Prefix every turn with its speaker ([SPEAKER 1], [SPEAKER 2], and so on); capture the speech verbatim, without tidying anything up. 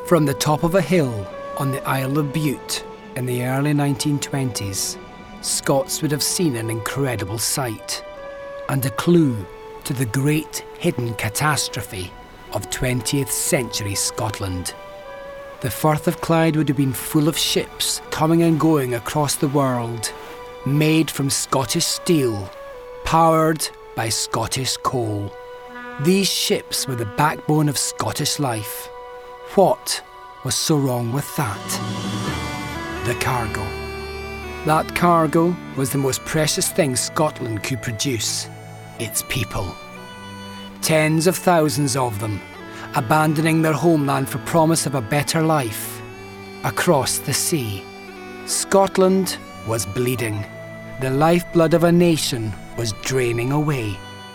[SPEAKER 1] From the top of a hill on the Isle of Bute in the early nineteen twenties, Scots would have seen an incredible sight and a clue to the great hidden catastrophe of twentieth century Scotland. The Firth of Clyde would have been full of ships coming and going across the world, made from Scottish steel, powered by Scottish coal. These ships were the backbone of Scottish life. What was so wrong with that? The cargo. That cargo was the most precious thing Scotland could produce: its people. Tens of thousands of them, abandoning their homeland for promise of a better life. Across the sea, Scotland was bleeding. The lifeblood of a nation was draining away.